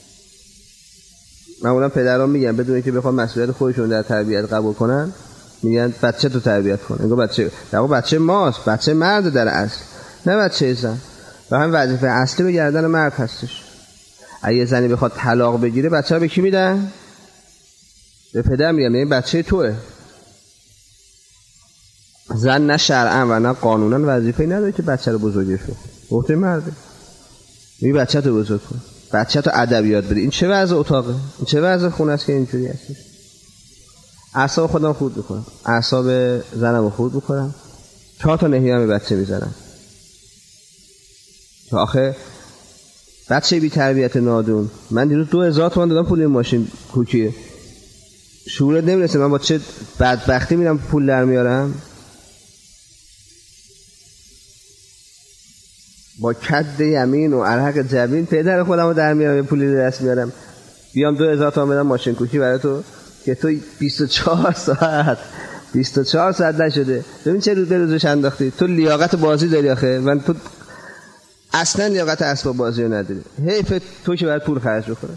معمولا پدران میگن بدون اینکه بخوام مسئولیت خودشون در تربیت قبول کنن، میگن بچه تو تربیت کن. انگار بچه ماست، بچه مرد در اصل، نه بچه زن. و هم وظیفه اصلی به گردن مرد هستش. اگه زنی بخواد طلاق بگیره بچه رو به کی میدن؟ به پدر میگن، این بچه توئه. زن نه شرعا و نه قانونا وظیفه‌ای نداره که بچه رو بزرگش کنه، عهده مرده. این بچه تو بزرگ کن، بچه تو ادب یاد بده. این چه وضع اتاقه، این چه وضع خونه است که اینجوری هستش. اعصاب خودم خورد میکنم، اعصاب زنمو خورد میکنم، 4 تا نهی هم به بچه میزنم. آخه بچه بی تربیت نادون، من دیروز 2000 تومان دادم پول این ماشین کوکیه، شعورت نمیرسه من با چه بدبختی میرم پول در میارم، با کد یمین و عرق جبین پدر خودم رو در میارم، یه پولی دست میارم، بیام 2000 تومان بدم ماشین کوکی برای تو که تو 24 ساعت نشده. ببین چه روز به روزش انداختی. تو لیاقت بازی داری آخه، من تو اصلا لیاقت اسباب بازی رو نداری. حیف تو که باید پول خرج بکنه.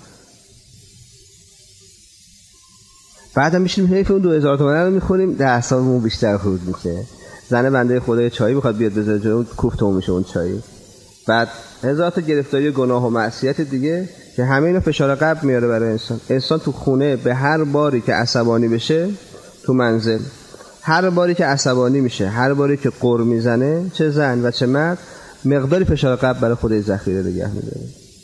بعدم میشیم حیف اون 2000 تومان رو میخوریم، در اعصابمون بیشتر خورد میشه. زنه بنده خدای چایی بخواد بیاد بذاره جلو، اون کوفتمون میشه اون چایی. بعد هزار تا گرفتاری گناه و معصیت دیگه که همه اینا فشار قلب میاره برای انسان. انسان تو خونه به هر باری که عصبانی بشه، تو منزل هر باری که عصبانی میشه، هر باری که قر میزنه، چه زن و چه مرد، مقداری فشار قلب برای خودش ذخیره نگه می‌داره.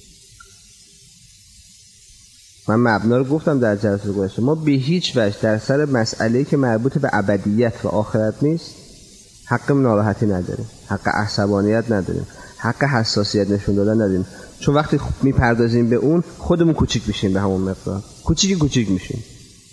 من مبنا رو گفتم در جلسه گذشته، ما به هیچ وجه در سر مسئله‌ای که مربوط به ابدیت و آخرت نیست حق ناراحتی نداریم، حق عصبانیت نداریم، حق حساسیت نشون دادن نداریم، چون وقتی میپردازیم به اون خودمون کوچیک میشیم، به همون مقدار کوچیک میشیم.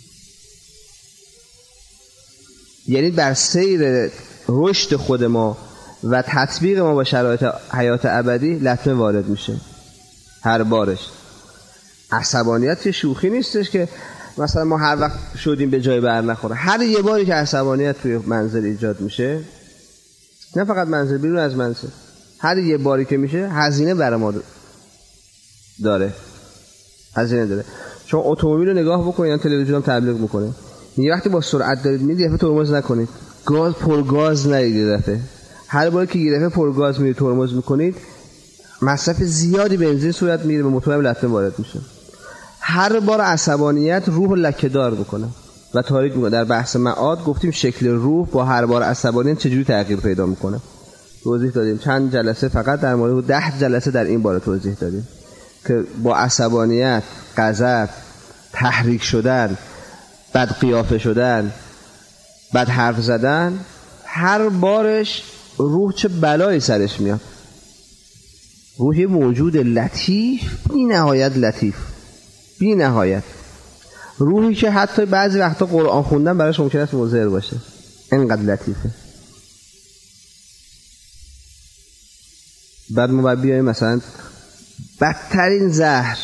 یعنی بر سیر رشد خود ما و تطبیق ما با شرایط حیات ابدی لطمه وارد میشه هر بارش. عصبانیت که شوخی نیستش که مثلا ما هر وقت شدیم به جای بر نخوره. هر یه باری که عصبانیت توی منزل ایجاد میشه، نه فقط منزل، بیرون از منزل، هر یه باری که میشه هزینه برای ما داره، هزینه داره. چون اتومبیل رو نگاه بکنید، یا تلویزیون هم تبلیغ میکنه، یه وقتی با سرعت دارید میرید، یه دفعه ترمز نکنید، پرگاز نرید. یه دفعه هر باری که یه دفعه پرگاز میرید ترمز میکنید، مصرف زیادی بنزین صورت میگیره، به موتور هم لطمه وارد میشه. هر بار عصبانیت روح لکه‌دار میکنه و تاریک میکنه. در بحث معاد گفتیم شکل روح با هر بار عصبانیت چجوری تغییر پیدا میکنه، توضیح دادیم. چند جلسه فقط در مورد 10 جلسه در این باره توضیح دادیم که با عصبانیت، غضب، تحریک شدن، بد قیافه شدن، بد حرف زدن، هر بارش روح چه بلایی سرش میاد. روح موجود لطیف، بی نهایت لطیف، بی نهایت. روحی که حتی بعضی وقتا قرآن خوندن براش ممکن است مضر باشه، اینقدر لطیفه. بعد ما باید بیاییم مثلا بدترین زهر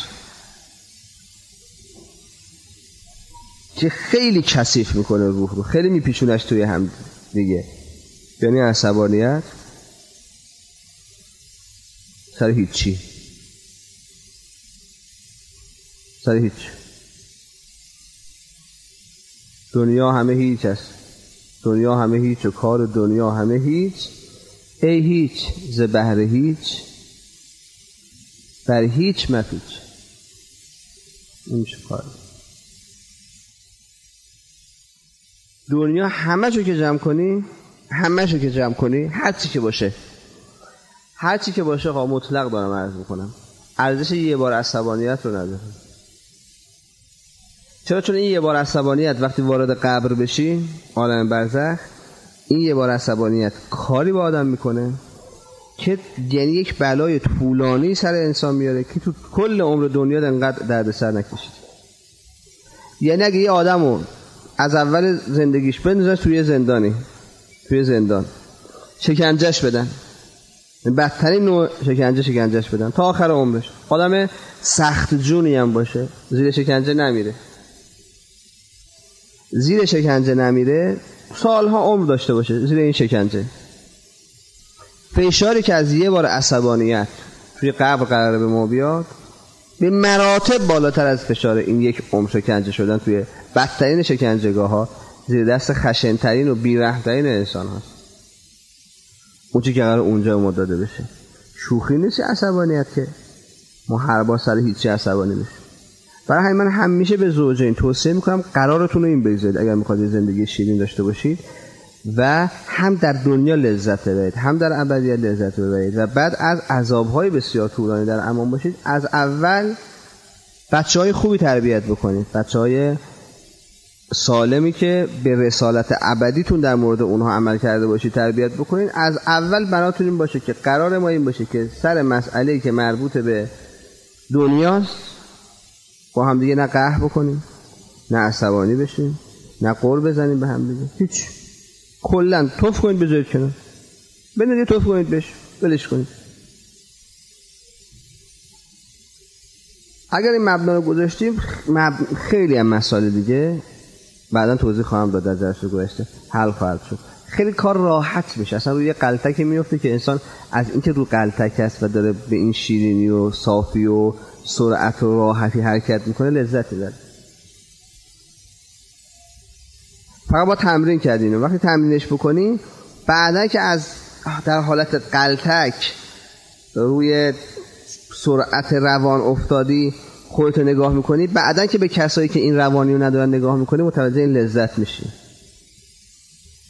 که خیلی کثیف میکنه روح رو، خیلی میپیچونش توی هم دیگه، یعنی عصبانیت سر هیچی، سر هیچ. دنیا همه هیچ است، دنیا همه هیچ و کار دنیا همه هیچ. ای هیچ ز بهر هیچ، بر هیچ مپیچ. این میشه کار. دنیا همه شو که جمع کنی، همه شو که جمع کنی، هر چی که باشه، هر چی که باشه، مطلق دارم عرض میکنم، ارزش یه بار عصبانیت رو نداره. چرا؟ چون این یه بار عصبانیت وقتی وارد قبر بشی، عالم برزخ، این یه بار عصبانیت کاری با آدم میکنه که یعنی یک بلای طولانی سر انسان میاره که تو کل عمر دنیا انقدر دردسر نکشید. یعنی اگه یه آدمو از اول زندگیش بندازن توی زندانی، توی زندان شکنجهش بدن، بدترین نوع شکنجهش بدن تا آخر عمرش، آدم سخت جونی هم باشه، زیر شکنجه نمیره، سالها عمر داشته باشه زیر این شکنجه، فشاری که از یه بار عصبانیت توی قبر قراره به ما بیاد به مراتب بالاتر از فشار این یک عمر شکنجه شدن توی بدترین شکنجهگاه ها زیر دست خشنترین و بیرحمترین انسان هاست. اون چی که قراره اونجا ما داده بشه. شوخی نیست عصبانیت که ما هر بار سر هیچی عصبانی بشه. برای همین من همیشه به زوجین توصیه میکنم قرارتون رو این بگذارید اگر میخواید زندگی شیرین داشته باشید و هم در دنیا لذت ببرید هم در ابدیت لذت ببرید و بعد از عذابهای بسیار طولانی در امان باشید، از اول بچه‌های خوبی تربیت بکنید، بچه‌های سالمی که به رسالت ابدیتون در مورد اونها عمل کرده باشید تربیت بکنید. از اول براتون این باشه که قرار ما این باشه که سر مسئله‌ای که مربوط به دنیاست با هم دیگه نه قهر بکنیم، نه عصبانی بشیم، نه قر بزنیم به هم دیگه، هیچ، کلا توف کنید بذارید کنار، بنده توف کنید بهش، ولش کنید. اگر این مبنا رو گذاشتیم، خیلی هم مسائل دیگه بعدا توضیح خواهم داد در درس گذشته حل خواهد شد. خیلی کار راحت میشه، اصلا روی غلطکی میفته که انسان از اینکه رو غلطک است و داره به این شیرینی و صافی و سرعت و راحتی حرکت میکنه لذت میبره. فقط با تمرین کردین و وقتی تمرینش بکنی بعدا که از در حالت غلطک روی سرعت روان افتادی خودت نگاه میکنی، بعدا که به کسایی که این روانی رو ندارن نگاه میکنی متوجه این لذت میشی.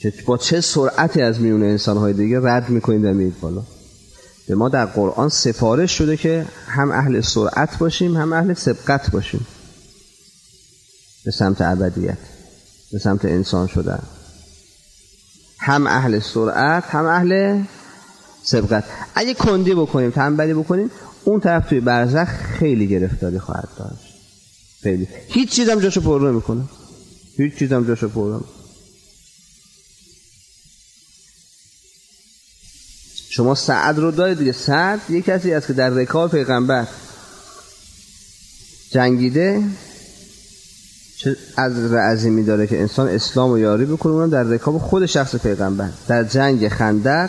با چه سرعتی از میون انسان‌های دیگه رد می‌کنید و میرید بالا. به ما در قرآن سفارش شده که هم اهل سرعت باشیم هم اهل سبقت باشیم به سمت ابدیت، به سمت انسان شدن. هم اهل سرعت هم اهل سبقت. اگه کندی بکنیم، تنبلی بکنیم، اون طرف توی برزخ خیلی گرفتاری خواهد داشت. خیلی. هیچ چیز هم جاشو پر نمی‌کنه. هیچ چیز هم جاشو پر نمی‌کنه. شما سعد رو دارید دیگه. سعد یک کسی است که در رکاب پیغمبر جنگیده، چه عزم عظیمی داره که انسان اسلام رو یاری بکنه، اونم در رکاب خود شخص پیغمبر. در جنگ خندق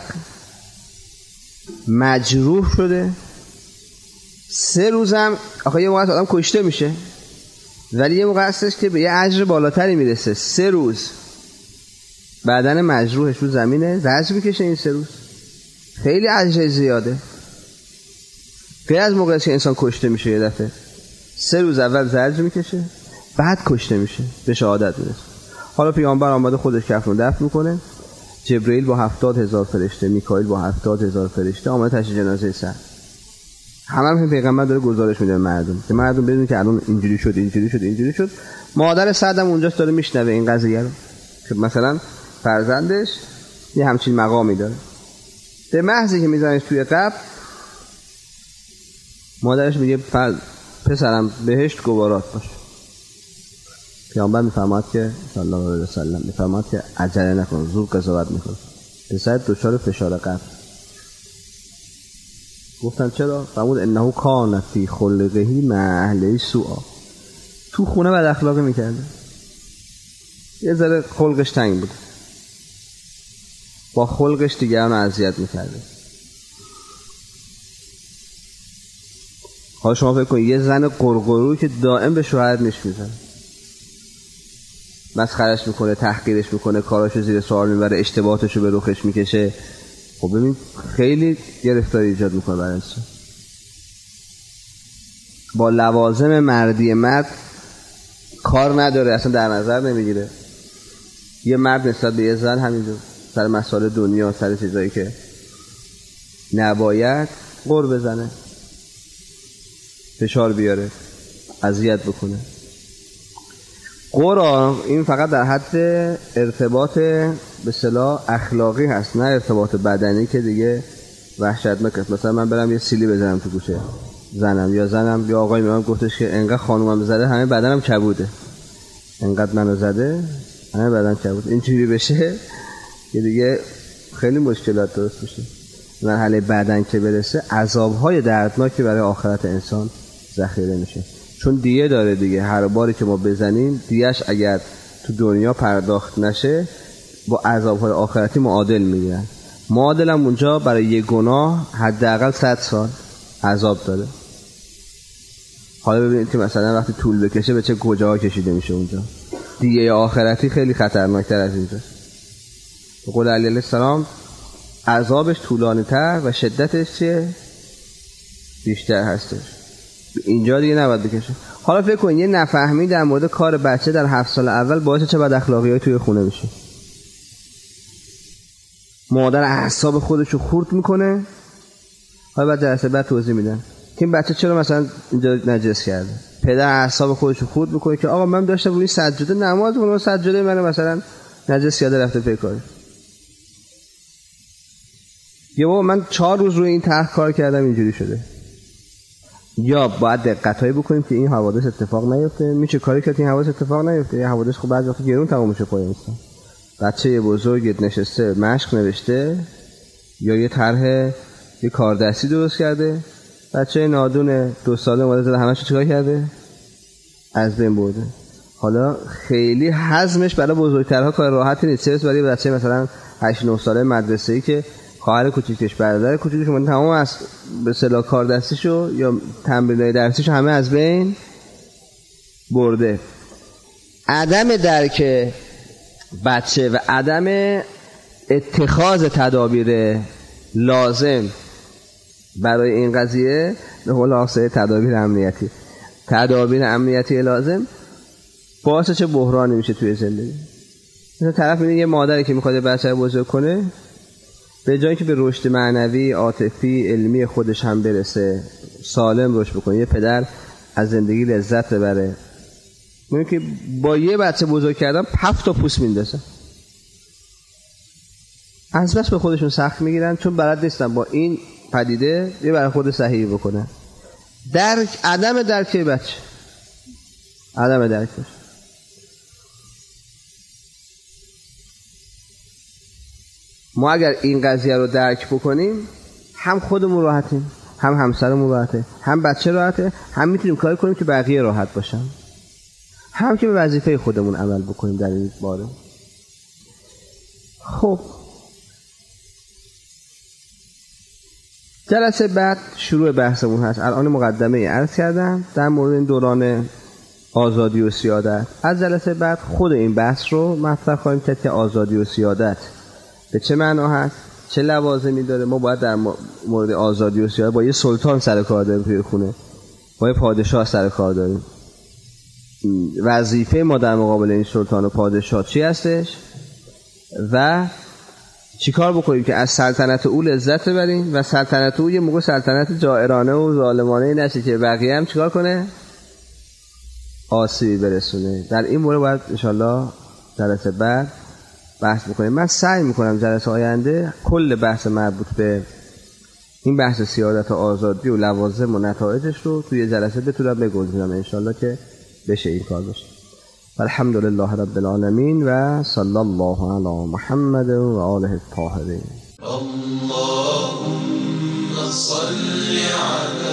مجروح شده، 3 روزم آخه یه موقع آدم کشته میشه، ولی یه موقع هستش که به یه اجر بالاتری میرسه. 3 روز بدن مجروحش رو زمینه زجر میکشه. این 3 روز خیلی اجر زیاده. غیر از موقعی که انسان کشته میشه یه دفعه 3 روز اول زجر میکشه، بعد کشته میشه، به شهادت میرسه. حالا پیامبر آمده خودش کفن دفن میکنه، جبرئیل با 70,000 فرشته، میکائیل با 70,000 فرشته آمده تشییع جنازه سعد. همه پیغمبر داره گزارش میده مردم که مردم بدونن که الان اینجوری شد اینجوری شد اینجوری شد. مادر سعد هم اونجاست داره میشنوه این قضیه رو که مثلا فرزندش یه همچین مقامی داره. به محضی که میزنش توی قبر، مادرش میگه پسرم بهشت گوارات باش. پیامبر میفرماد که صلی الله علیه و سلم میفرماد که عجله نکن، زود قضاوت میکن. پسر دچار فشار قبر. گفتن چرا؟ فرمود انه کان فی خلقه مع اهله سوء. تو خونه بد اخلاقی میکرده، یه ذره خلقش تنگ بود، با خلقش دیگران رو اذیت میکرده. حالا شما فکر کنید یه زن قرقرو که دائم به شوهر نیش میزنه، مسخرش میکنه، تحقیرش میکنه، کاراشو زیر سوال میبره، اشتباهاتشو به رخش میکشه. خب ببین خیلی گرفتاری ایجاد میکنه برای انسان. با لوازم مردی مرد کار نداره، اصلا در نظر نمیگیره. یه مرد نسبت به یه زن همینجور سر مسائل دنیا، سر چیزایی که نباید غر بزنه، فشار بیاره، اذیت بکنه. قرآن این فقط در حد ارتباط به اصطلاح اخلاقی هست، نه ارتباط بدنی که دیگه وحشتناک. مثلا من برم یه سیلی بزنم تو گوشه زنم یا آقای من گفتش که انقدر خانومم زده همه بدنم کبوده، انقدر منو زده همه بدن کبوده، اینجوری بشه که دیگه خیلی مشکلات درست میشه. مرحله بدن که برسه عذاب‌های دردناکی برای آخرت انسان ذخیره میشه، چون دیه داره دیگه. هر باری که ما بزنیم دیهش اگر تو دنیا پرداخت نشه با عذاب‌های آخرتی معادل میگیرن. معادل هم اونجا برای یه گناه حداقل 100 سال عذاب داره. حالا ببینید که مثلا وقتی طول بکشه به چه کجاها کشیده میشه اونجا. دیه آخرتی خیلی خطرناکتر از اینجا. به قول علی علیه السلام عذابش طولانی‌تر و شدتش چیه؟ بیشتر هستش. اینجا دیگه نباید بکشه. حالا فکر کن یه نفهمی در مورد کار بچه در 7 سال اول باعث چه بد اخلاقی‌های توی خونه میشه. مادر اعصاب خودش رو خورد میکنه. حالا بعد جلسه بعد توضیح میدن که این بچه چرا مثلا اینجا نجس کرده. پدر اعصاب خودش رو خورد میکنه که آقا من داشتم روی سجاده نماز می‌خوندم، سجاده منو مثلا نجس کرده رفته پیکار. یا بابا من 4 روز روی این طرح کار کردم اینجوری شده. یا باید دقتایی بکنیم که این حوادث اتفاق نیفته. میشه کاری که این حوادث اتفاق نیفته. یه حوادث خب بعضی وقتا گرون تموم میشه پای انسان. بچه بزرگ نشسته مشق نوشته یا یه طرح یه کاردستی درست کرده، بچه نادون 2 ساله اومده زده همه‌شو چیکار کرده؟ از بین برده. حالا خیلی هضمش برای بزرگترها کار راحتی نیست. برای بچه مثلا 8-9 ساله مدرسه‌ای که خواهر کوچیکش برادر کوچیکش من تمام از به اصطلاح کار دستیشو یا تمرینای درسیشو همه از بین برده. عدم درک بچه و عدم اتخاذ تدابیر لازم برای این قضیه به قول آقای تدابیر امنیتی لازم باعث چه بحرانی میشه توی زندگی. مثلا طرف می‌بینه یه مادری که می‌خواد بچه رو بزرگ کنه، به جایی که به رشد معنوی، عاطفی، علمی خودش هم برسه، سالم رشد بکنه، یه پدر از زندگی لذت ببره، می‌بینه که با یه بچه بزرگ کردن 7 تا پوست میندازه. از بس به خودشون سخت میگیرن چون بلد نیستن با این پدیده یه برای خود صحیح بکنن. عدم درک بچه، عدم درکش. ما اگر این قضیه رو درک بکنیم، هم خودمون راحتیم، هم همسرمون راحته، هم بچه راحته، هم میتونیم کاری کنیم که بقیه راحت باشن، هم که به وظیفه خودمون عمل بکنیم در این باره. خب جلسه بعد شروع بحثمون هست. الان مقدمه عرض کردم در مورد این دوران آزادی و سیادت. از جلسه بعد خود این بحث رو مطرح خواهیم کرد که آزادی و سیادت به چه معنا هست، چه لوازمی داره. ما باید در مورد آزادی و سیادت با یه سلطان سر کار داریم توی خونه، با یه پادشاه سر کار داریم. وظیفه ما در مقابل این سلطان و پادشاه چی هستش و چی کار بکنیم که از سلطنت او لذت ببریم و سلطنت او یه موقع سلطنت جائرانه و ظالمانه نشه که بقیه هم چیکار کنه؟ آسیبی برسونه. در این مورد باید انشالله جلسه بعد بحث بکنیم. من سعی میکنم جلسه آینده کل بحث مربوط به این بحث سیادت و آزادی و لوازم و نتایجش رو توی جلسه بتونم بگنجونم انشالله که بشه این کار بشه. الحمدلله رب العالمین و صلی الله علی محمد و آله الطاهرین. اللهم صل علی